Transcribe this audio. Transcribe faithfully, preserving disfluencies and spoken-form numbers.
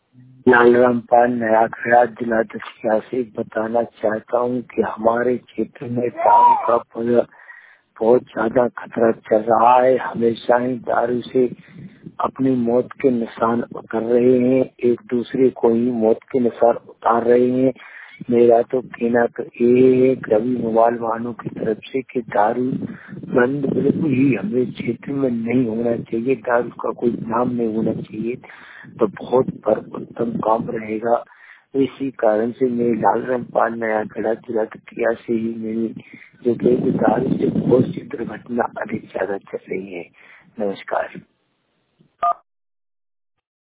लाल रामपाल नया खड़ा जिला दक्षिणा से बताना चाहता हूँ कि हमारे क्षेत्र में दारू का पूरा बहुत ज्यादा खतरा चल रहा है। हमेशा ही दारू से अपनी मौत के निशान उतर रहे हैं, एक दूसरे को ही मौत के निशान उतार रहे हैं। मेरा तो कहना तो ये है कभी मोबाइल वालों की तरफ से कि दारू बंद बिल्कुल ही हमारे क्षेत्र में नहीं होना चाहिए, दारू का कोई नाम नहीं होना चाहिए, तो बहुत पर उत्तम काम रहेगा। इसी कारण से मैं लाल रामपाल नया खड़ा जिला दतिया से ही मेरी जो कि दारू से बहुत सी दुर्घटना अधिक ज्यादा चल रही है। नमस्कार।